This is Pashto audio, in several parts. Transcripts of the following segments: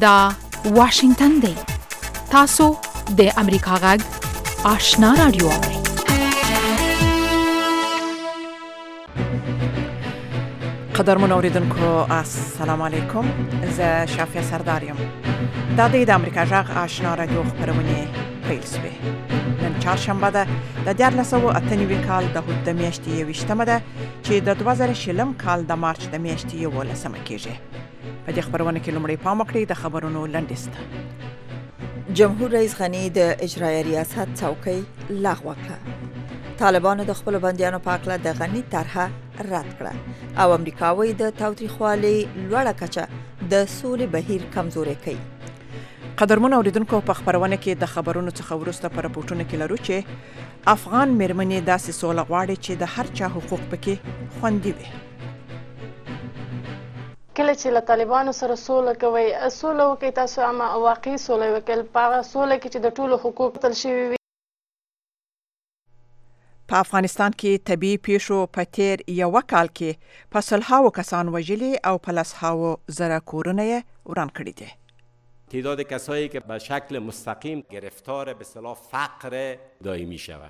دا واشنگتن دی. تاسو د امریکا غږ آشنا رادیو اورئ. قدرمن اوریدونکو السلام علیکم. زه شافیه سردار یم. دا د امریکا غږ آشنا رادیو خبرونه پیل شوه. نن چهارشنبه ده د 1998 کال د هوت د میاشتې 28مه ده چې د 2020 کال د مارچ د میاشتې 11مه کېږي. په دې خبرونه کې لومړی پام وکړئ د خبرونو لنډیست. جمهور رئیس غنی د اجرایه ریاست څوکۍ لغوه کړه. طالبانو د خپل بندیانو په اړه د غنی طرحه رد کړه او امریکاوي د تاوتریخوالي لوړه کچه د سولې بهیر کمزوري کوي. قدرمن اوریدونکو په خبرونه کې د خبرونو څخه ورسته پر راپورټونه کې لرو چې افغان مېرمنې داسې سوله غواړي چې د هر چا حقوق پکې خوندي وي. کله چې له طالبانو سره سوله کوي، سوله وکړئ، تاسو اما واقعي سوله وکړئ په هغه سوله کې چې د ټولو حقوق تل شوي وي. په افغانستان کې طبیعي پیښو په تیر یو کال کې په سلهاوو کسان وژلي او په لسهاوو زره کورونه یې وران کړي دي. تعداد کسایی که به شکل مستقیم گرفتار به اصطلاح فقر دائمی شود.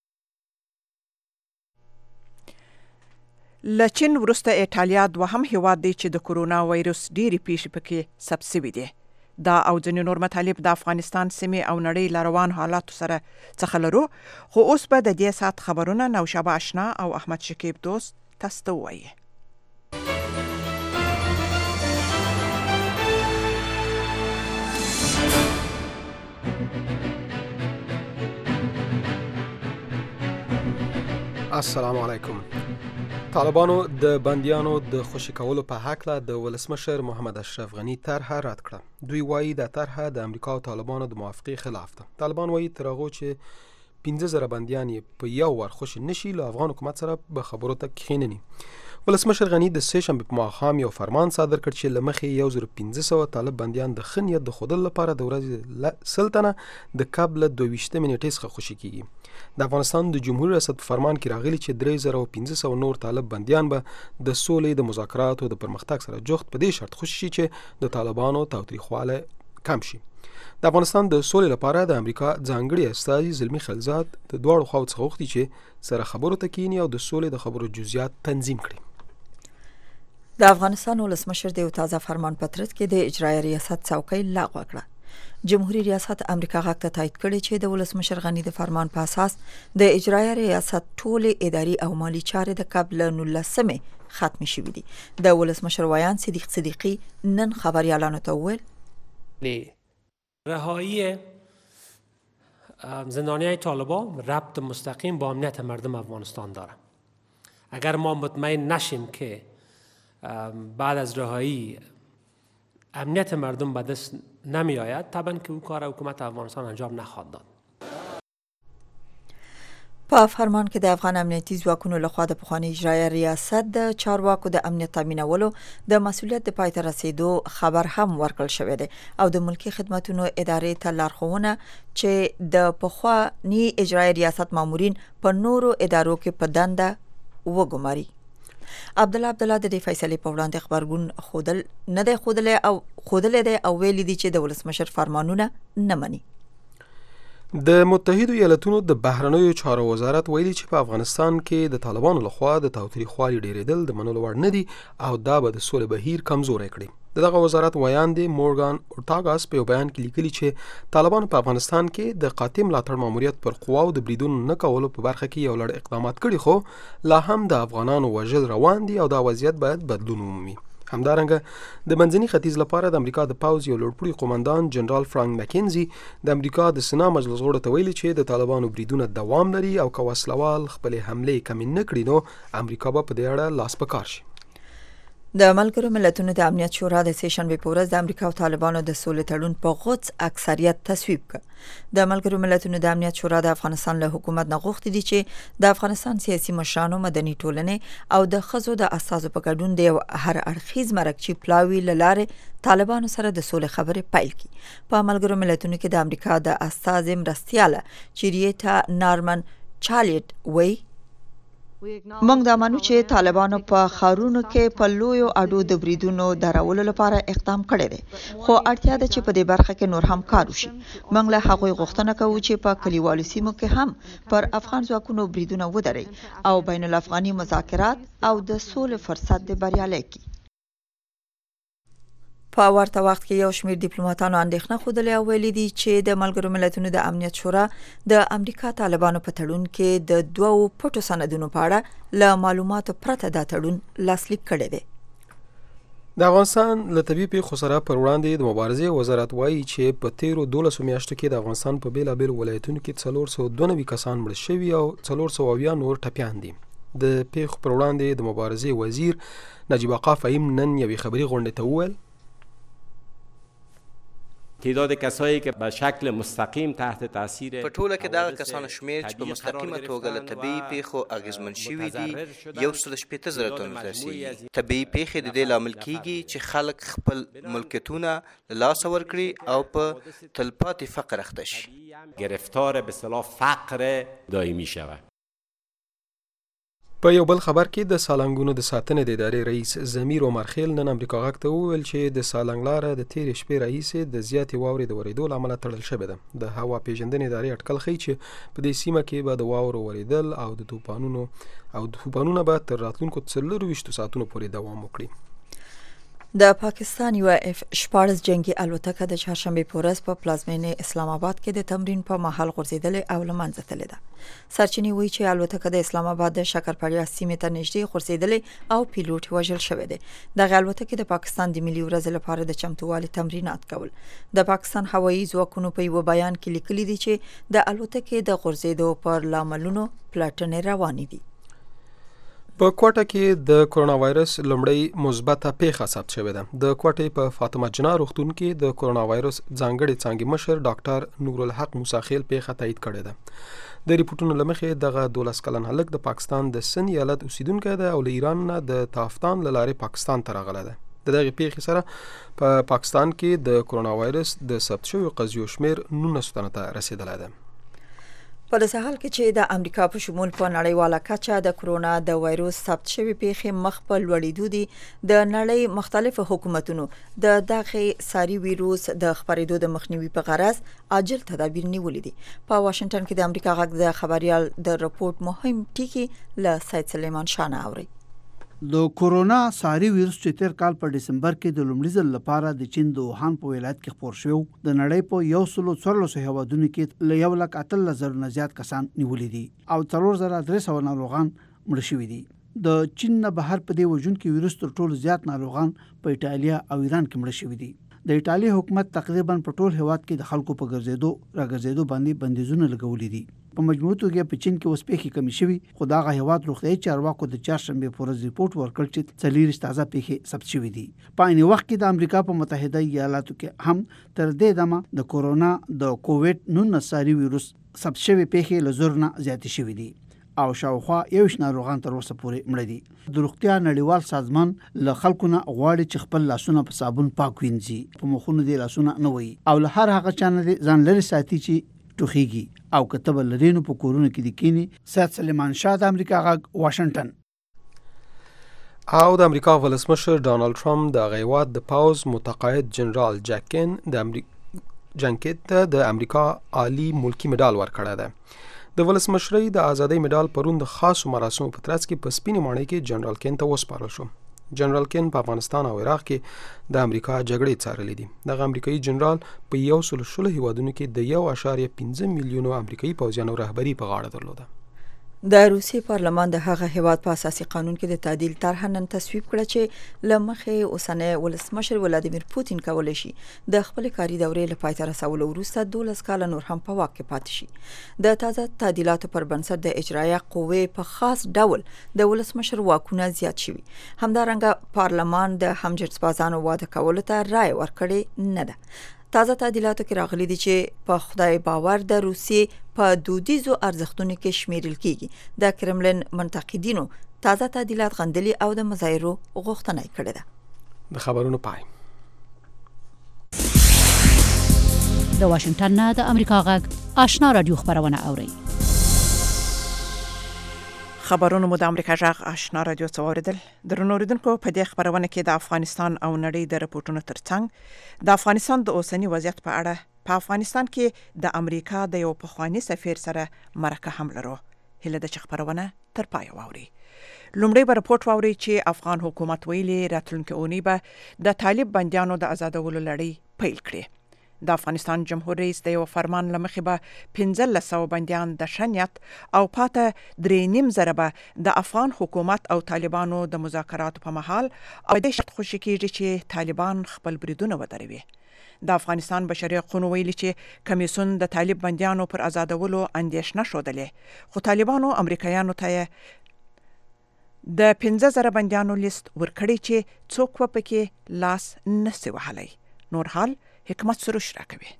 له چین وروسته ایټالیا دوهم هیواد دی چې د کرونا وایرس ډېرې پیښې پکې ثبت شوي دي. دا او ځینې نور مطالب د افغانستان سیمې او نړۍ له روان حالاتو سره څخه لرو، خو اوس به د دې ساعت خبرونه نوشابه اشنا او احمد شکیب دوست تاسو ته ووایي. السلام علیکم. طالبانو د بندیانو د خوشي کولو په هکله د ولسمشر محمد اشرف غنی طرحه رد کړه. دوی وایي د طرحه د امریکا او طالبانو د موافقې خلاف ده. طالبان وایي تر هغه چې 15000 بندیان په یو ور خوشي نشي له افغان حکومت سره به خبرو ته کښینني. ولسمشر غنی د سه شنبه په ماښام یو فرمان صادر کړ چې له مخې 1500 طالب بندیان د ښه نیت د ښودلو لپاره د ورځې سلطنه د قبل 22 نیټې څخه خوشي کیږي. د افغانستان د جمهوریت ریاست په فرمان کې راغلي چې 3500 نور طالب بندیان به د سولې د مذاکراتو د پرمختګ سره جوخت په دې شرط خوشي شي چې د طالبانو تاوتریخواله کم شي. د افغانستان د سولې لپاره د امریکا ځانګړي استازي زلمی خلیلزاد د دواړو خواو څخه غوښتي چې سره خبرو ته کینی او د سولې د خبرو جزئیات تنظیم کړي. د افغانستان ولسمشر د یو تازه فرمان په ترڅ کې د اجرایه ریاست څوکۍ لغوه کړه. جمهوریت ریاست امریکا غاښ ته تایید کړی چې د ولسمشر غنی د فرمان په اساس د اجرایه ریاست ټول اداري او مالی چارې د قبل 19 ختم شوې دي. د ولسمشر ویان صدیق صدیقی نن خبریالانو ته وویل رهایی زندانیان طالبان ربط مستقیم با امنیت مردم افغانستان داره. اگر ما مطمئن نشیم که بعد از رهایی امنیت مردم به دست نمی آید، طبعا که او کار حکومت افغانستان انجام نخواهد داد. په فرمان کې د افغان امنیتي ځواکونو لخوا د پخوانی اجرایه ریاست د چارواکو د امنیت تامینولو د مسؤلیت د پای ته رسیدو خبر هم ورکړل شوی دی او د ملکی خدماتو ادارې ته لارښوونه چې د پخوانی اجرایه ریاست مامورین په نورو ادارو کې په دنده وګماري. عبدالله د دې فیصلې په وړاندې خبرګون خودلې دی او ویلي دی چې د ولسمشر فرمانونه نه مني. د متحدو ایالاتونو د بهرنیو چارو وزارت ویلي چې په افغانستان کې د طالبانو لخوا د تاوتریخوالي ډیریدل د منلو وړ نه دي او دا به د سولې بهیر کمزوری کړي. دغه وزارت ویان دی مورګان اورتاګاس په بیان کې لیکلي چې طالبانو په افغانستان کې د قاطع ملاتړ ماموریت پر قواو د بریدونو نه کولو په برخه کې یو لړ اقدامات کړي، خو لا هم د افغانانو وژل روان دي او دا وضعیت باید بدلون ومومي. همدارنګه د منځني ختیځ لپاره د امریکا د پاوز یو لوړپوړي قومندان جنرال فرانک مکینزي د امریکا د سنا مجلس غړو ته ویلي چې د طالبانو بریدونه دوام لري او که وسلوال خپل حمله کمې نه کړي نو امریکا به په دې اړه لاس په کار شي. د ملګرو ملتونو د امنیت شورا د سه شنبه په ورځ د امریکا او طالبانو د سولې تړون په غوڅ اکثریت تصویب کړ. د ملګرو ملتونو د امنیت شورا د افغانستان له حکومت نه غوښتي دي چې د افغانستان سیاسي مشرانو، مدني ټولنې او د ښځو د استازو په ګډون د هر اړخیز مرکچی پلاوي لاره طالبانو سره د سولې خبرې پیل کړي. په ملګرو ملتونو کې د امریکا د استاذ مرستیاله چیریتا نارمن چالیټ وی موږ دا منو چې طالبانو په ښارونو کې په لویو اډو د بریدونو درولو لپاره اقدام کړی دی، خو اړتیا ده چې په دې برخه کې نور هم کار وشي. موږ له هغوی غوښتنه کوو چې په کلیوالو سیمو کې هم پر افغان ځواکونو بریدونه ودري او بین الافغاني مذاکرات او د سولې فرصت د بریالي کړي. په ورته وخت کې یو شمېر ډیپلوماټانو اندېښنه ښودلې او ویلي دي چې د ملګرو ملتونو د امنیت شورا د امریکا طالبانو په تړون کې د 2 پټو سندونو په اړه له معلوماتو پرته دا تړون لاسلیک کړی دی. د افغانستان له طبیعي پیښو سره پر وړاندې د مبارزې وزارت وایي چې په تیرو 12 میاشتو کې د افغانستان په بیلابیل ولایتونو کې 492 کسان مړه شوي او 400 نور ټپیان دي. د پیښو پر وړاندې د مبارزې وزیر نجیب آقا فهیم نن یوې خبري غونډې ته وویل تعداد کسایی که به شکل مستقیم تحت تاثیر په ټوله کې دغه کسانو شمیر چې په مستقیمه توګه له طبیعي پیښو اغیزمن شوي دي 180,000 تنو رسیږي. طبیعي پیښې د دې لامل کیږي چې خلک خپل ملکیتونه له لاسه ورکړي او په تلپاتې فقر اخته شي. گرفتار به اصطلاح فقر دائمی شود. په یو بل خبر کې د سالنګونو د ساتنې د ادارې رئیس زمیر عمر خیل نن امریکا غږ ته وویل چې د سالنګ لاره د تیرې شپې راهیسې د زیاتې واورې د ورېدو له امله تړل شوې ده. د هوا پیژندنې ادارې اټکل ښیي چې په دې سیمه کې به د واورو ورېدل او د طوفانونو به تر راتلونکو 24 ساعتونو پورې دوام وکړي. د پاکستان یو F-14 جنگي الوتکه د چهارشنبه په ورځ په پلازمینې اسلام آباد کې د تمرین په مهال غورځېدلې او له منځه تللې ده. سرچینې وایي چې الوتکه د اسلام آباد د شکرپړیا سیمې ته نږدې غورځېدلې او پیلوټ وژل شوی دی. دغه الوتکه د پاکستان د ملي ورځې لپاره د چمتووالي تمرینات کول. د پاکستان هوایي ځواکونو په یو بیان کې لیکلي دي چې د الوتکې د غورځېدو پر لاملونو پلټنې روانې دي. په کوټه کې د کرونا وایرس لومړی مثبته پیښه ثبت شوې ده. د کوټې په فاطمه جنا روغتون کې د کرونا وایرس ځانګړي څانګې مشر ډاکټر نور الحق موسی خیل پیښه تایید کړې ده. د ریپورتونو له مخې دغه 12 کلن هلک د پاکستان د سن ایالت اوسیدونکی ده او له ایران نه د تافتان له لارې پاکستان ته راغلی ده. د دغې پیښې سره په پاکستان کې د کرونا وایرس د ثبت شویو قضیو شمیر 19 تنو ته رسیدلی ده. په داسې حال کې چې د امریکا په شمول په نړیواله کچه د کرونا د وایروس ثبت شوی پیښې مخ په لوړېدو دي، د نړۍ مختلفو حکومتونو د دغه ساري وایروس د خپرېدو د مخنیوي په غرض عاجل تدابیر نیولي دي. په واشنگټن کې د امریکا غږ د خبريال د رپورت مهم ټکی له سید سلیمان شاه نه اوري. د کورونا ساري ویروس چې تیر کال په دسمبر کې د لومړي ځل لپاره د چین د ووهان په ولایت کې خپور شو، د نړۍ په 114 هیوادونو کې له 1,18,000 نه زیات کسان نیولي دي او 4,300 ناروغان مړه شوي دي. د چین نه بهر په دې وژونکي ویروس تر ټولو زیات ناروغان په ایټالیا او ایران کې مړه شوي دي. د ایټالیا حکومت تقریبا په ټول هیواد کې د خلکو په راګرځېدو باندې بندیزونه لګولي دي. په مجموعي توګه په چین کې اوس پیښې کمې شوي، خو دغه هیواد روغتیایي چارواکو د چهارشنبې په ورځ ریپورټ ورکړ چې 40 تازه پیښې ثبت شوي دي. په عین وخت کې د امریکا په متحده ایالاتو کې هم تر دې دمه د کورونا د کووډ-19 ساري ویروس ثبت شوي پیښې له زر نه زیاتې شوي دي او شاوخوا 21 ناروغان تر اوسه پورې مړه دي. د روغتیا نړیوال سازمان له خلکو نه غواړي چې خپل لاسونه په صابون پاک وینځي، په مخونو دې لاسونه نه وي او له هر هغه چا نه ځان لرې ساتي چې ټوخیږي او کتب لرینو په کورونو کې د کینی. سید سلیمان شاه د امریکا غږ واشنگټن. او د امریکا ولسمشر ډانلډ ټرمپ د غیواد د پاوز متقاعد جنرال جانکین ته د امریکا عالی ملکی مډال ورکړی دی. د ولسمشرۍ د ازادۍ مډال پرون د خاصو مراسمو په ترڅ کې په سپینې ماڼۍ کې جنرال کین ته وسپارل شو. جنرال کین په افغانستان او عراق کې د امریکا جګړې څارلې دي. دغه امریکایي جنرال په 116 هیوادونو کې د 1.5 میلیونو امریکایي پوځیانو رهبري په غاړه درلوده. د روسیې پارلمان د هغه هیواد په اساسي قانون کې د تعدیل طرح نن تصویب کړه چې له مخې اوسنی ولسمشر ولادیمیر پوتین کولی شي د خپل کاري دورې له پای ته رسولو وروسته 12 کاله نور هم په واک کې پاتې شي. د تازه تعدیلاتو پر بنسټ د اجرایه قوې په خاص ډول د ولسمشر واکونه زیات شوي. همدارنګه پارلمان د همجنسبازانو واده کولو ته رایه ورکړې نه ده. تازه تعدیلاتو کې راغلي دي چې په خدای باور د روسیې په دودیزو ارزښتونو کې شمیرل کیږي. د کرملین منتقدینو تازه تعدیلات غندلي او د مظاهرو غوښتنه کړې ده. د خبرونو پای. د واشنگټن نه د امریکا غږ آشنا رادیو خبرونه اوري. خبرونه مو د امریکا جغ آشنا رادیو څوریدل درنو اوریدونکو په دې خبرونه کې د افغانستان او نړۍ د رپورټونو ترڅنګ د افغانستان د اوسنی وضعیت په اړه په افغانستان کې د امریکا د یو پخوانی سفیر سره مرکه هم لرو. هله د خبرونه تر پای واوري. لومړی به رپورټ واوري چې افغان حکومت ویلي راتلونکي اونۍ به د طالب بنديانو د آزادولو لړۍ پیل کړي. د افغانستان جمهور رئیس د یو فرمان لمخې به 1500 بنديان د شنیت او پاته 3.5 زره به د افغان حکومت او طالبانو د مذاکراتو په محل او د شرط خوشی کېږي چې طالبان خپل بریدونه ودروي. د افغانستان بشري حقوقو ویلي چې کمیسیون د طالب بنديانو پر آزادولو اندیشنه شودلې خو طالبانو امریکایانو ته د 15000 بنديانو لیست ورکړی چې څوک پکې لاس نسی وهلی. نور حال حکمت سروش راکوي.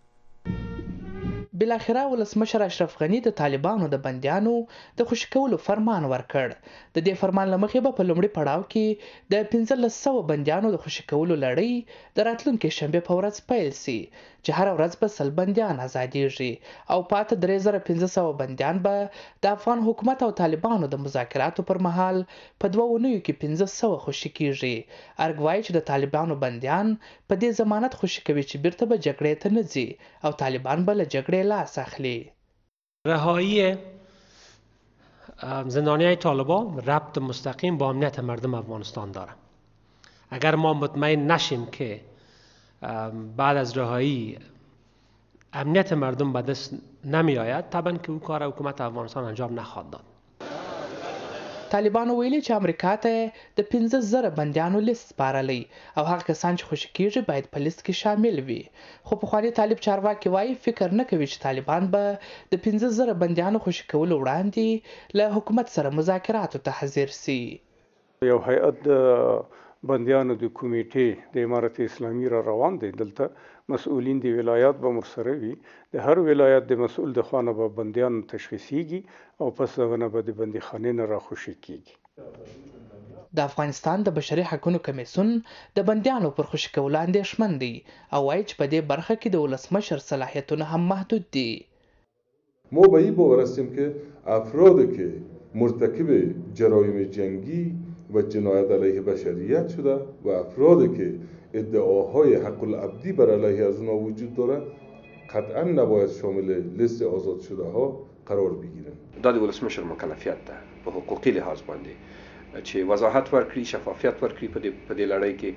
بالاخره ولسمشر اشرف غنی د طالبانو د بنديانو د خوشی کولو فرمان ورکړ. د دې فرمان لمخې به په لومړي پړاو کې د 1500 بنديانو د خوشی کولو لړۍ د راتلونکي شنبه په ورځ پیل سي چې هر ورځ به 100 بنديان آزادېږي او پاته 3500 بنديان به د افغان حکومت او طالبانو د مذاکراتو پر مهال په 2 اونیو کې 1500 خوشی کیږي. ارګوای چې د طالبانو بنديان په دې ضمانت خوشی کوي چې بیرته به جګړې ته نه ځي او طالبان به له جګړې لاس اخلي. رهایی زندانیای طالبان ربط مستقیم با امنیت مردم افغانستان داره. اگر ما مطمئن نشیم که بعد از رهایی امنیت مردم به دست نمی آید طبعا که او کار حکومت افغانستان انجام نخواهد داد. طالبانو ویلي چې امریکا ته د 15000 بنديانو لیست سپارلی او هغه کسان چې خوشی کیږي باید په لیست کې شامل وي. خو پخوانی طالب چارواکي وایي فکر نه کوي چې طالبان به د 15000 بنديانو خوشی کولو وړاندې له حکومت سره مذاکراتو ته حاضر سي. یو هیئت بنديانو د کمیټې د امارت اسلامي را روان دي. دلته مسؤلین د ولایت به مرسره وي. د هر ولایت د مسؤل د خانه به بنديان تشخیصيږي او پس دغه به د بندیخانې نه را خوشی کیږي. د افغانستان د بشري حقوقو کمیسیون د بنديانو پر خوشی کولو اندیشمن دی او وایي چې په دې برخه کې د ولسمشر صلاحیتونه هم محدود دي. ما به این باور هستیم که افرادی که مرتکب جرایم جنگی و جنایت علیه بشریت شده و افرادی که ادعاهای حق العبدی بر علیه از اونها وجود داره قطعا نباید شامل لیست آزاد شده ها قرار بگیرن. دا د ولسمشر مکلفیت ده په حقوقي لحاظ باندې چې وضاحت ورکړي، شفافیت ورکړي په دې لړۍ کې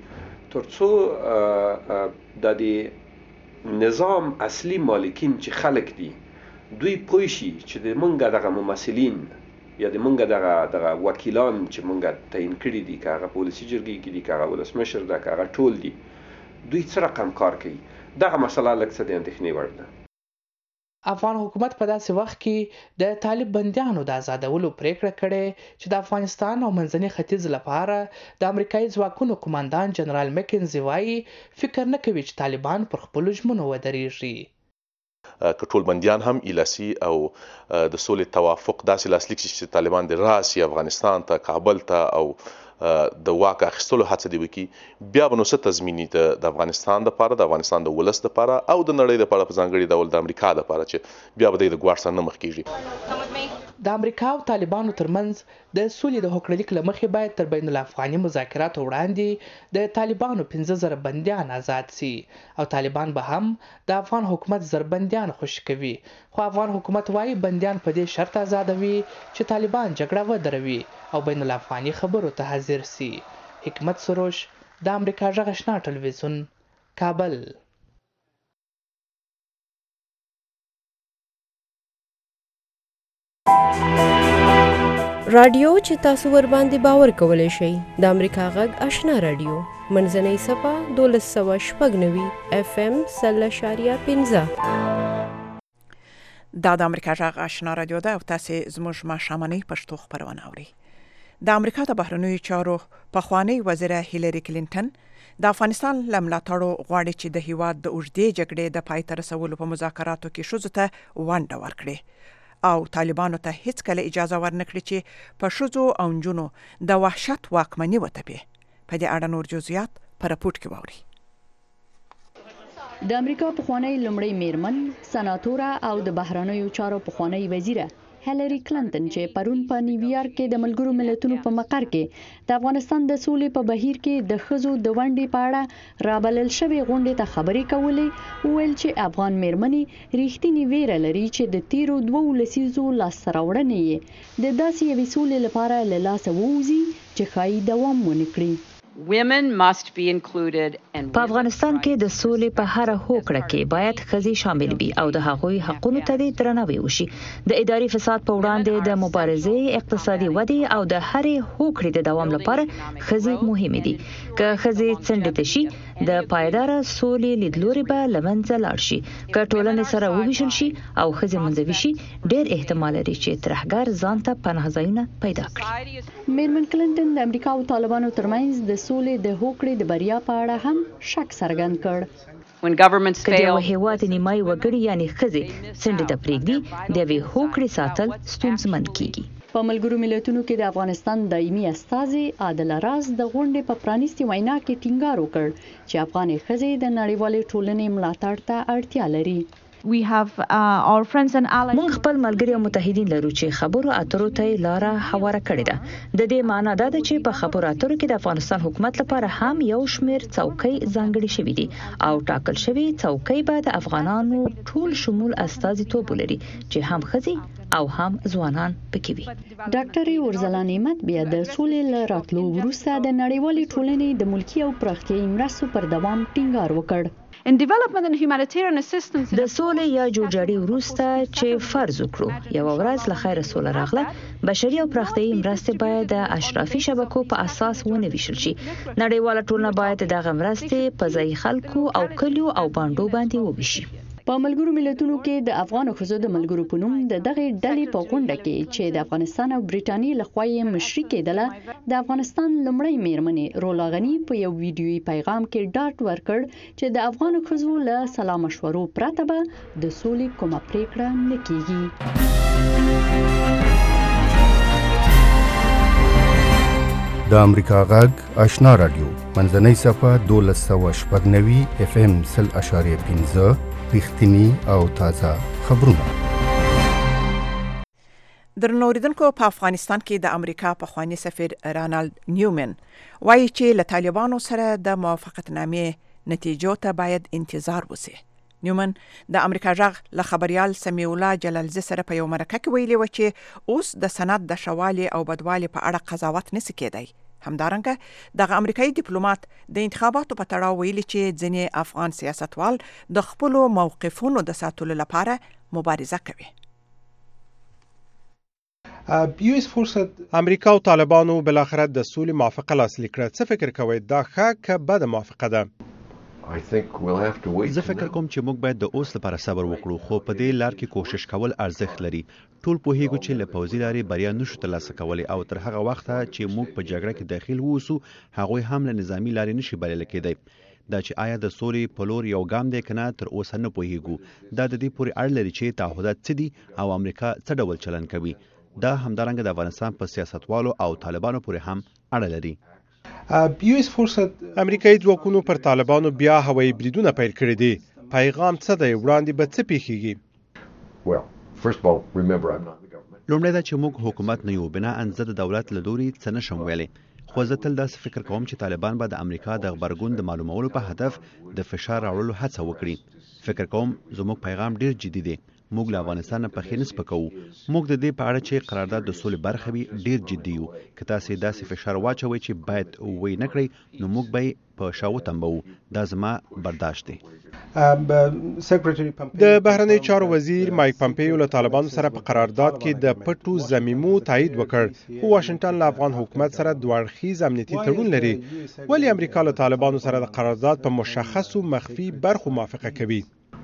ترڅو د نظام اصلي مالکین چې خلک دي دوی پوه شي چې د مونږ دغه ممثلین یا د مونږ دغه وکیلان چې مونږ تعیین کړي دي که هغه پولیسي جرګې کې دي که هغه ولسمشر ده که هغه ټول دي دوی څه رقم کار کوي. دغه مسله لږ څه د اندېښنې وړ ده. افغان حکومت په داسې وخت کې د طالب بنديانو د آزادولو پریکړه کړې چې د افغانستان او منځني ختیځ لپاره د امریکایي ځواکونو قوماندان جنرال مکنزي وایي فکر نه کوي چې طالبان پر خپلو ژمنو ودرېږي. که ټول بنديان هم ایلاسي او د سولې توافق داسې لاسلیک شي چې طالبان د راسي افغانستان ته کابل ته او د واک اخیستلو هڅه دی وکړي بیا به نو څه تضمیني د افغانستان لپاره د افغانستان د ولس لپاره او د نړۍ لپاره په ځانګړي ډول د امریکا لپاره چې بیا به د ګواښ سره نه مخ کیږي. د امریکا او طالبانو ترمنځ د سولې د هوکړلیک له مخې باید تر بین الافغاني مذاکراتو وړاندې د طالبانو 15000 بنديان آزاد سي او طالبان به هم د افغان حکومت زر بنديان خوشی کوي. خو افغان حکومت وایي بنديان په دې شرط آزادوي چې طالبان جګړه ودروي او بین الافغاني خبرو ته حاضر سي. حکمت سروش د امریکا غږ آشنا ټلویزیون کابل. رادیو چې تاسو ور باندې باور کولای شئ د امریکا غږ آشنا رادیو منځنۍ صفه 1290 FM 0.15 دا د امریکا غږ آشنا رادیو ده او تاسو زموږ ماښامنۍ پښتو خبرونه اورئ. د امریکا د بهرنیو چارو پخوانی وزیر هیلری کلینټن د افغانستان لملاتړو غواړي چې د هیواد د اوږدې جګړې د پای ته رسولو په مذاکراتو کې ښځو ته ونډه ورکړي او طالبانو ته هیڅ کله اجازه ورنکړي چې په ښځو او نجونو د وحشت واکمني وتپي. په دې اړه نور جزئیات په راپورټ کې واورئ. د امریکا پخوانی لومړی میرمن سناتوره او د بهرنیو چارو پخوانی وزیره هیلری کلنټن چې پرون په نیویارک کې د ملګرو ملتونو په مقر کې د افغانستان د سولې په بهیر کې د ښځو د ونډې په اړه رابلل شوې غونډې ته خبرې کولې، وویل چې افغان میرمنې ریښتینې ویره لري چې د تیرو 2 لسیزو لاسته راوړنې یې د داسې یوې سولې لپاره له لاسه ووځي چې ښایي دوام ونه کړي. په افغانستان کې د سولې په هر هوکړه کې باید ښځې شامل وي او د هغوی حقونو ته درناوی وشي. د اداري فساد په وړاندې د مبارزې، اقتصادي ودې او د هرې هوکړې د دوام لپاره ښځې مهمې دي. که ښځې څنډې ته شي د پایداره سولې لیدلوري به له منځه لاړ شي. که ټولنې سره وویشل شي او ښځې منځوي شي، ډېر احتمال لري چې ترهګر ځان ته پناه ځایونه پیدا کړي. میرمن کلنټن د امریکا او طالبانو ترمنځ د سولې د هوکړې د بریا په اړه هم شک څرګند کړ. که د یو هیواد نیمایي وګړي یعنی ښځې څنډې ته پرېږدي، د یوې هوکړې ساتل ستونزمن کیږي. په ملګرو ملتونو کې د افغانستان دایمي استازي عادل راز د غونډې په پرانیستي وینا کې ټینګار وکړ چې افغاني ښځې د نړیوالې ټولنې ملاتړ ته اړتیا لري. مونږ خپل ملګري او متحدین لرو چې خبرو اترو ته لاره هواره کړې ده. د دې معنی دا ده چې په خبرو اترو کې د افغانستان حکومت لپاره هم یو شمېر څوکۍ ځانګړې شوې دي او ټاکل شوې څوکۍ به د افغانانو ټول شمول استازیتوب ولري چې هم ښځې او هم ځوانان پکې وي. ډاکټر اورزلا نعمت بیا د سولې له راتلو وروسته د نړیوالې ټولنې د ملکي او پراختیایي مرستو پر دوام ټینګار وکړ. د سولې یا جوړجاړي وروسته چې فرض وکړو یو ورځ له خیره سوله راغله، بشري او پراختیایي مرستې باید د اشرافي شبکو په اساس ونه ویشل شي. نړیواله ټولنه باید دغه مرستې په ځای خلکو او کلیو او بانډو باندې وویشي. په ملګرو ملتونو کې د افغان ښځو د ملګرو په نوم د دغه ډلې په غونډه کې چې د افغانستان او برېټانیې لخوا یې مشري کېدله، د افغانستان لومړۍ میرمنې رولا غني په یو ویډیويي پیغام کې ډاډ ورکړ چې د افغان ښځو له سلا مشورو پرته به د سولې کومه پریکړه نه کیږي. د امریکا غږ آشنا رادیو منځنۍ صفحه 1290 FM 0.5 رښتینی او تازه خبرونه. درنو اوریدونکو، په افغانستان کې د امریکا پخوانی سفیر رانالد نیومن وایي چې له طالبانو سره د موافقتنامې نتیجو ته باید انتظار وشي. نیومن د امریکا غږ له خبريال سمیع الله جلالزی سره په یو مرکه کې ویلي و چې اوس د سند د شوالي او بدوالي په اړه قضاوت نشي کېدای. همدارنګه دغه امریکایي ډیپلوماټ د انتخاباتو په تړاو ویلي چې ځینې افغان سیاستوال د خپل موقفونو د ساتلو لپاره مبارزه کوي. امریکا او طالبانو بالاخره د سولې موافقه لاسلیک کړه. څه فکر کوئ دا ښه که بده موافقه ده؟ زه فکر کوم چې موږ باید د اوس لپاره صبر وکړو، خو په دې لار کې کوشش کول ارزښت لري. ټول پوهیږو چې له پوځي لارې بریا نشو ترلاسه کولی او تر هغه وخته چې موږ په جګړه کې داخل ووسو، هغوی هم له نظامي لارې نشي بریالي کېدی. دا چې آیا د سولې په لور یو ګام دی که نه، تر اوسه نه پوهیږو. دا د دې پورې اړه لري چې تعهدات څه دي او امریکا څه ډول چلند کوي. دا همدارنګه د افغانستان په سیاستوالو او طالبانو پورې هم اړه لري. امریکایي ځواکونو پر طالبانو بیا هوایي بریدونه پیل کړي دي. پیغام څه دی؟ وړاندې به څه پیښیږي؟ لومړی دا چې موږ حکومت نه یو، بناءً زه د دولت له لوري څه نشم ویلی، خو زه تل داسې فکر کوم چې طالبان به د امریکا د غبرګون د معلومولو په هدف د فشار راوړلو هڅه وکړي. فکر کوم زموږ پیغام ډیر جدي دی. موږ له افغانستان نه پخې نه سپکوو. موږ د دې په اړه چې قرارداد د سولې برخه وي ډیر جدي یو. که تاسې داسې فشار واچوئ چې باید وی نه کړئ، نو موږ به په شاو تنبوو. دا زما برداشت دی. د بهرنی چارو وزیر مایک پمپیو له طالبانو سره په قرارداد کې د پټو ضمیمو تایید وکړ، خو واشنگټن له افغان حکومت سره دوه اړخیز امنیتي تړون لري. ولې امریکا له طالبانو سره د قرارداد په مشخصو مخفي برخو موافقه کوي؟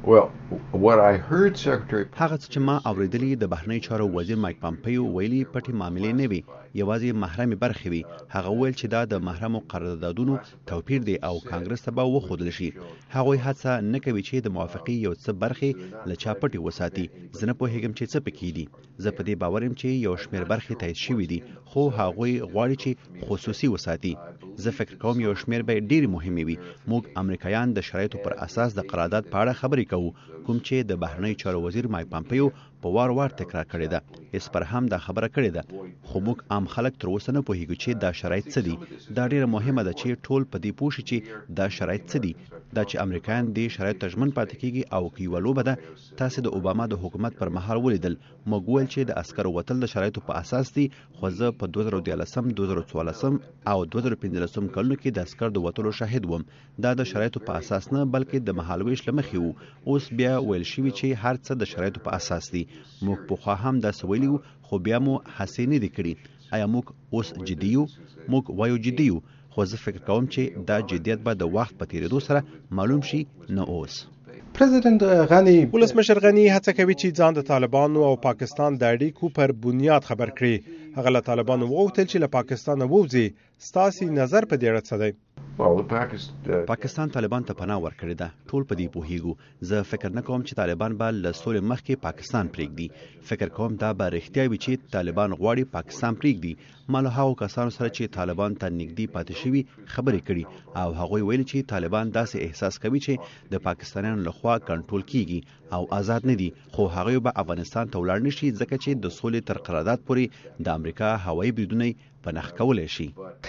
هغه څه چې ما اوریدلی د بهرنی چارو وزیر مایک پمپیو ویلي پټې معاملې نه وي، یوازې محرمې برخې وي. هغه ویل چې دا د محرمو قراردادونو توپیر دی او کانګرس ته به وښودل شي. هغوی هڅه نه کوي چې د موافقې یو څه برخې له چا پټې وساتي. زه نه پوهیږم چې څه پکې دي. زه په دې باور یم چې یو شمېر برخې تایید شوي دي، خو هغوی غواړي چې خصوصي وساتي. زه فکر کوم یو شمېر به ډېرې مهمې وي. موږ امریکایان د شرایطو پر اساس د قرارداد په اړه خبرې کوو، کوم چې د بهرنی چارو وزیر مایک پمپیو په وار وار تکرار کړې ده. اسپر هم دا خبره کړې ده، خو موږ عام خلک تر اوسه نه پوهیږو چې دا شرایط څه دي. دا ډیره مهمه ده چې ټول په دې پوه شي چې دا شرایط څه دي. دا چې امریکایان دې شرایطو ته ژمن پاتې کیږي او که یوه لوبه ده. تاسې د اوباما د حکومت پر مهال ولیدل، موږ وویل چې د عسکرو وتل د شرایطو په اساس دي، خو زه په 2013 2014 او 2015 کلونو کې د عسکر د وتلو شاهد وم. دا د شرایطو په اساس نه بلکې د مهالویش له مخې وو. اوس بیا ویل شوي چې هر څه د شرایطو په اساس دي. موږ پخوا هم داسې ویلي وو، خو بیا مو هڅې نه دي کړي. آیا موږ اوس جدي یو؟ موږ وایو جدي یو، خو زه فکر کوم چې دا جدیت به د وخت په تیریدو سره معلوم شي، نه اوس. پریزیدنت غنی ولسمشر غنی هڅه کوي چې ځان د طالبانو او پاکستان د اړیکو پر بنیاد خبر کړي. هغه له طالبانو وغوښتل چې له پاکستانه ووځي. ستاسې نظر په دې اړه څه دی؟ پاکستان طالبان ته پناه ورکړې ده. ټول په دې پوهیږو. زه فکر نه کوم چې طالبان به له سولې مخکې پاکستان پرېږدي. فکر کوم دا به رښتیا وي چې طالبان غواړي پاکستان پرېږدي. ما له هغو کسانو سره چې طالبان ته نږدې پاتې شوي خبرې کړي او هغوی ویلي چې طالبان داسې احساس کوي چې د پاکستانیانو لخوا کنټرول کیږي او آزاد نه دي، خو هغوی به افغانستان ته ولاړ نشي ځکه چې د سولې تر قرارداد پورې د امریکا هوایي بریدونه پناه کولی شي.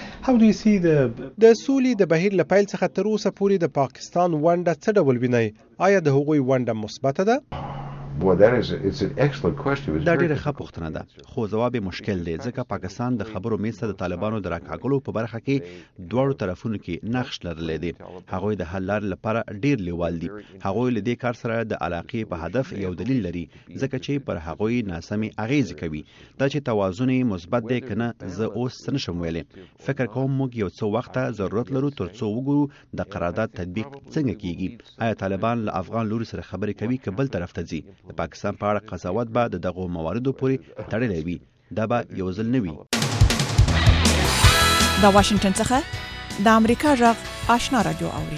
د سولې د بهیر له پیل څخه تر اوسه پورې د پاکستان ونډه څه ډول وینئ؟ آیا د هغوی ونډه مثبته ده؟ دا ډیره ښه پوښتنه ده، خو ځواب یې مشکل دی ځکه پاکستان د خبرو میز ته د طالبانو د راکاږلو په برخه کې دواړو طرفونو کې نقش لرلی دی. هغوی د حل لارې لپاره ډیر لیوال دي. هغوی له دې کار سره د علاقې په هدف یو دلیل لري ځکه چې پر هغوی ناسمې اغیزې کوي. دا چې توازن یې مثبت دی که نه زه اوس څه نشم ویلی. فکر کوم موږ یو څه وخت ضرورت لرو تر څو وګورو د قرارداد تطبیق څنګه کیږي. آیا طالبان له افغان لوري سره خبرې کوي که بل طرف ته ځي؟ د پاکستان په اړه قضاوت به د دغو مواردو پورې تړلی وي. دا به یو ځل نه وي. د واشنگټن څخه د امریکا غږ آشنا رادیو اوري.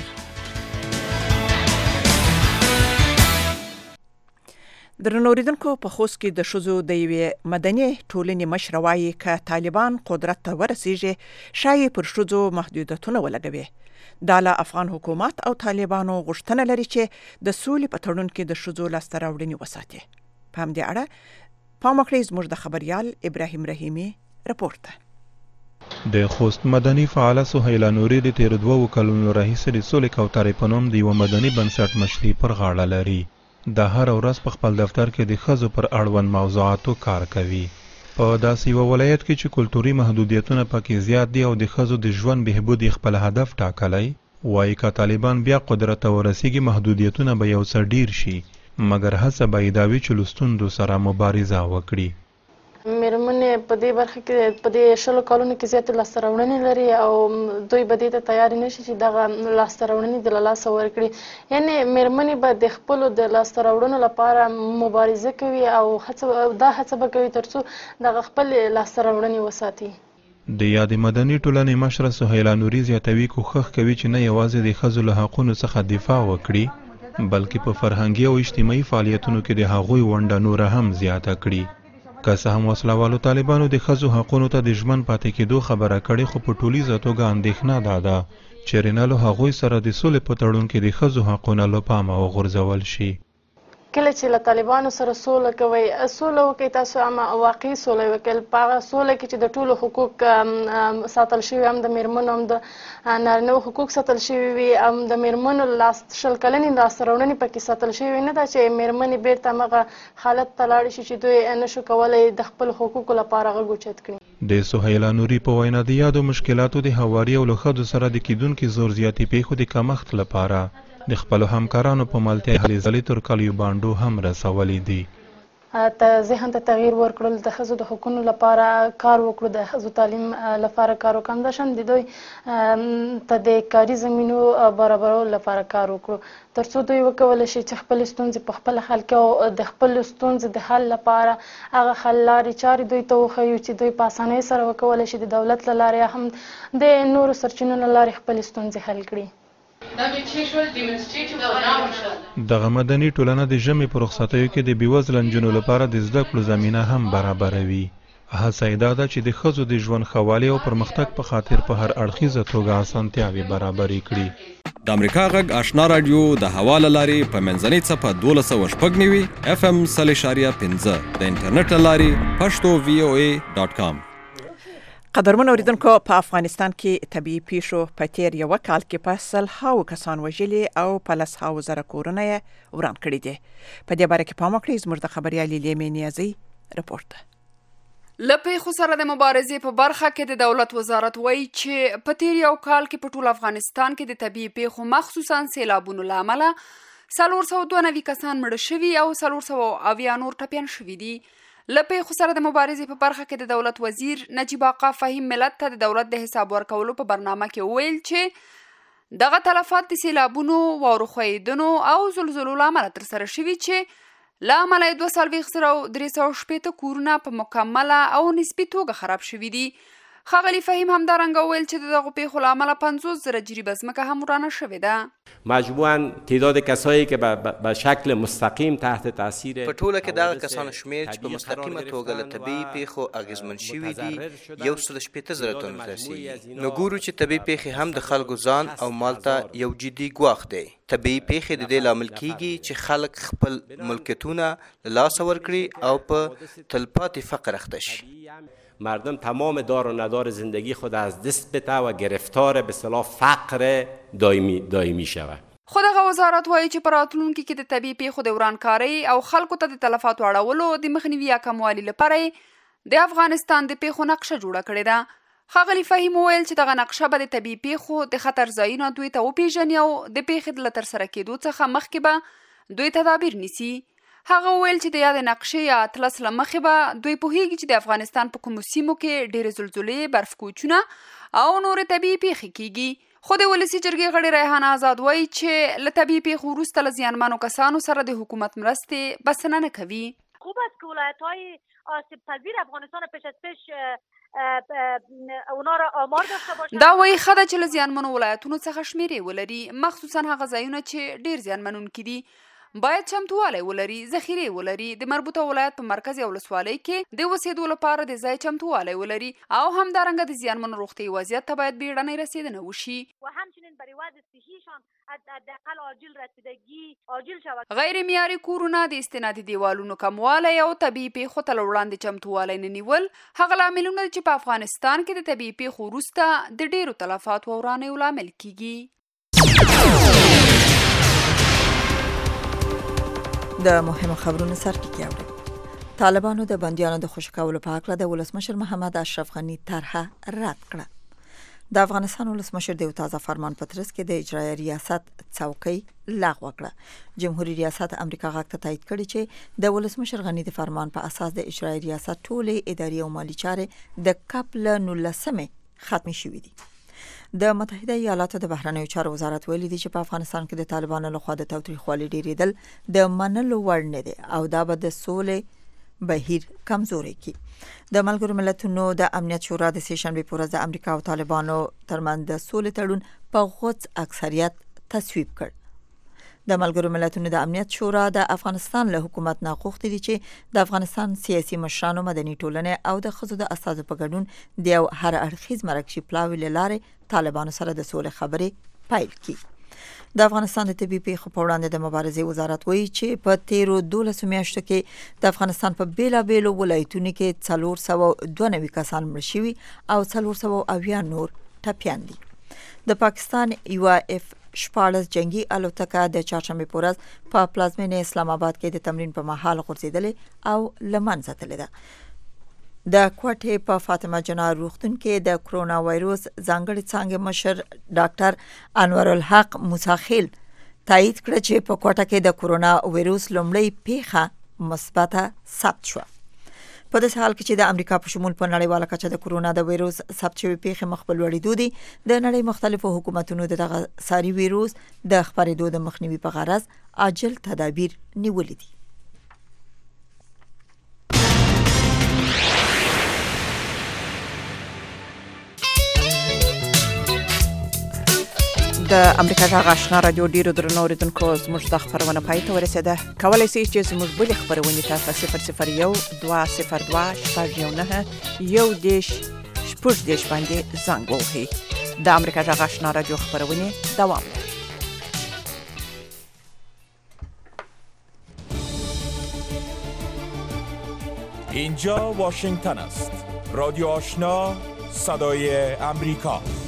درنو اوریدونکو، په خوست کې د ښځو د یوې مدني ټولنې مشره وایي که طالبان قدرت ته ورسیږي شایي پر ښځو محدودیتونه ولګوي. دا له افغان حکومت او طالبانو غوښتنه لري چې د سولې په تړون کې د ښځو لاسته راوړنې وساتي. په همدې اړه پام وکړئ زموږ د خبریال ابراهیم رحیمي رپورټ ته. د خوست مدني فعاله سهیلا نوري د تیر 2 کلونو راهیسې د سولې کوترې په نوم د یوه مدني بنسټ مشري پر غاړه لري. د هر ورځ په خپل دفتر کې د ښځو پر اړوند موضوعاتو کار کوي. په داسې یو ولایت کې چې کلتوري محدودیتونه پکې زیات دي او د ښځو د ژوند بهبود خپل هدف ټاکلی، وایي که طالبان بیا قدرت ته ورسیږي محدودیتونه به یو څه ډیر شي، مګر هڅه به یې دا وي چې له ستونزو سره مبارزه وکړي. مېرمنې په دې برخه کې په دې 20 کلونو کې زیاتې لاسته راوړنې لري او دوی به دې ته تیار نه شي چې دغه لاسته راوړنې د لاسه ورکړي. یعنې مېرمنې به د خپلو د لاسته راوړنو لپاره مبارزه کوي او هڅه به کوي تر څو دغه خپل لاسته راوړنې وساتي. د یادې مدني ټولنې مشره سهیلا نوري زیاتوي کوښښ کوي چې نه یوازې د ښځو له حقونو څخه دفاع وکړي بلکې په فرهنګي او اجتماعي فعالیتونو کې د هغوی ونډه نوره هم زیاته کړي. که څه هم وسلوالو طالبانو د ښځو حقونو ته د ژمن پاتې کېدو خبره کړې، خو په ټولیزه توګه اندېښنه دا ده چې رینالو هغوی سره د سولې په تړون کې د ښځو حقونه له پامه وغورځول شي. کله چې له طالبانو سره سوله کوي، سوله وکړئ تاسو، اما واقعي سوله وکړئ. په هغه سوله کې چې د ټولو حقوق ساتل شوي، هم د میرمنو هم د نارینه‌و حقوق ساتل شوي وي، هم د میرمنو 10 کلنې لاسته راوړنې پکې ساتل شوي وي. نه ده چې میرمنې بیرته همغه حالت ته لاړې شي چې دوی نشو کولی د خپلو حقوقو لپاره غږ اوچت کړي. د سهیلا نوري په وینا د یادو مشکلاتو د هواري او له ښځو سره د کیدونکي زور زیاتې پیښو د کمښت لپاره د خپلو همکارانو په ملتیا هلې ځلې تر کلیو بانډو هم رسولي دي. ذهن ته تغییر ورکړل، د ښځو د حقونو لپاره کار وکړو، د ښځو تعلیم لپاره کار وکړو، همداشان د دوی ته د کاري زمینو برابرولو لپاره کار وکړو تر څو دوی وکولی شي چې خپلې ستونزې په خپله حل کړي او د خپلو ستونزې د حل لپاره هغه حل لارې چارې دوی ته وښیو چې دوی په اسانۍ سره وکولی شي د دولت له لارې هم د نورو سرچینو له لارې خپلې ستونزې حل کړي. دغه مدني ټولنه د ژمي په رخصتیو کې د بېوزله نجونو لپاره د زده کړو زمینه هم برابروي. هڅه یې دا ده چې د ښځو د ژوند ښه والي او پرمختګ په خاطر په هر اړخیزه توګه اسانتیاوې برابرې کړي. د امریکا غږ آشنا رادیو د هوا له لارې په منځنۍ څپه 12.9 FM 0.15 د انټرنیټ له لارې پښتو voa.com. قدرمن اوریدونکو، په افغانستان کې طبیعي پیښو په تیر یو کال کې په 100 کسان وژلي او په 100,000 کورونه یې وران کړي دي. په دې باره کې پام وکړئ. زموږ د خبريال لیمې نیازي رپورت. له پیښو سره د مبارزې په برخه کې د دولت وزارت وایي چې په تیر یو کال کې په ټول افغانستان کې د طبیعي پیښو مخصوصا سیلابونو له امله 492 کسان مړه شوي او 480 نور ټپیان شوي دي. له پیښو سره د مبارزې په برخه کې د دولت وزیر نجیب آقا فهیم ملت ته د دولت د حساب ورکولو په برنامه کې وویل چې دغه تلفات د سیلابونو، واورو ښویېدنو او زلزلو له امله ترسره شوي چې له امله 2,360 کورونه په مکمله او نسبي توګه خراب شوي دي. ښاغلي فهیم همدارنګه وویل چې دغه پیښو له امله 50,000 جریبه ځمکه هم ورانه شوې ده. مجموعاً تعداد کسایی که به شکل مستقیم تحت تاثیر په ټوله کې دغه کسانو شمیر چې په مستقیمه توګه له طبیعي پیښو اغیزمن شوي دي 1,80,000 تنو رسیږي. نو ګورو چې طبیعي پیښې هم د خلکو ځان او مال ته یو جدي ګواښ دی. طبیعي پیښې د دې لامل کیږي چې خلک خپل ملکیتونه له لاسه ورکړي او په تلپاتې فقر اخته شي. مردم تمام دار و ندار زندگی خود از دست بده و گرفتار به اصطلاح فقر دائمی شود. خو دغه وزارت وایي چې په راتلونکي کې د طبیعي پیښو د ورانکارۍ او خلکو ته د تلفاتو اړولو د مخنیوي یا کموالي لپاره د افغانستان د پیښو نقشه جوړه کړې ده. ښاغلي فهیم وویل چې دغه نقشه به د طبیعي پیښو د خطر ځایونه دوی ته وپیژني او د پیښې له ترسره کېدو څخه مخکې به دوی تدابیر نیسي. هغه وویل چې د یاد نقشې یا اطلس له مخې به دوی پوهیږي چې د افغانستان په کومو سیمو کې ډېرې زلزلې، برف کوچونه او نورې طبیعي پیښې کیږي. خو د ولسي جرګې غړي ریحان آزاد وایي چې له طبیعي پیښو وروسته له زیانمنو کسانو سره د حکومت مرستې بسنه نه کوي. خوب است که ولایت‌های آسیب پذیر افغانستان پیش از پیش اونا را آمار داشته باشند. دا وایي ښه ده چې له زیانمنو ولایتونو څخه شمیرې ولري، مخصوصا هغه ځایونه چې ډېر زیانمنونکي دي. باید چمتووالی ولري، ذخیرې ولري، د مربوطه ولایت په مرکز یا ولسوالۍ کې د اوسېدو لپاره د ځای چمتووالی ولري او همدارنګه د زیانمنو روغتیایي وضعیت ته باید بیړنۍ رسیدنه وشي. و همچنین برای وضع صحیشان حداقل عاجل رسیدگی عاجل شود. غیر معیاري کورونه، د استنادي دیوالونو کموالی او طبیعي پیښو ته له وړاندې چمتووالی نه نیول هغه لاملونه دي چې په افغانستان کې د طبیعي پیښو وروسته د ډېرو تلفاتو او ورانیو لامل کیږي. د مهمو خبرونو سرټکی اوري. طالبانو د بندیانو د خوشي کولو په اړه د ولسمشر محمد اشرف غنی طرحه رد کړه. د افغانستان ولسمشر د یو تازه فرمان په ترڅ کې د اجرایي ریاست څوکۍ لغوه کړه. جمهوریت ریاست امریکا غاښ ته تایید کړی چې د ولسمشر غنی د فرمان په اساس د اجرایي ریاست ټولې اداري او مالی چارې د کپل 19 ختمي شوې دي. د متحده ایالاتو د بهرنیو چارو وزارت ویلي دی چې په افغانستان کې د طالبانو لخوا د تاوتریخوالي ډیریدل د منلو وړ نه دي او دا به د سولې بهیر کمزوري کی. د ملګرو ملتونو د امنیت شورا د سهشنبه په ورځ د امریکا او طالبانو ترمنځ د سولې تړون په غوڅ اکثریت تصویب کړ. د ملګرو ملتونو د امنیت شورا د افغانستان له حکومت نه غوښتي دي چې د افغانستان سیاسي مشرانو، مدني ټولنې او د ښځو د استازو په ګډون د یو هر اړخیز مرکزي پلاوي لاره طالبانو سره د سولې خبرې پیل کړي. د افغانستان د طبي پیښو په وړاندې د مبارزې وزارت وایي چې په تیرو 12 میاشتو کې د افغانستان په بیلابیلو ولایتونو کې 492 کسان مړ شوي او 480 نور ټپیان دي. د پاکستان UAF 14 جنگي الوتکه د چهارشنبه په ورځ په پلازمینه اسلام آباد کې د تمرین په مهال غورځېدلې او لمنځه تللې ده. د کوټې په فاطمه جنار روغتون کې د کرونا وایروس ځانګړي څانګې مشر ډاکټر انور الحق موسی خیل تایید کړ چې په کوټه کې د کرونا وایروس لومړی پیښه مثبته ثبت شوه. په داسې حال کې چې د امریکا په شمول په نړیواله کچه د کرونا د وایروس ثبت شوی پیښې مخ په لوړېدو دي. د نړۍ مختلفو حکومتونو دغه ساري وایروس د خپرېدو د مخنیوي په غرض عاجل تدابیر نیولې دي. د امریکا جغ آشنا رادیو ډیرو درنو اوریدونکو زموږ د خبرونه پای ته ورسېده. کولی شئ چې زموږ بلې خبرونې ته په 001-202-9-110 باندې زنګ ووهئ. د امریکا جغ آشنا رادیو خبرونې دوام لري. اینجا واشنگتن است. رادیو آشنا، صدای امریکا.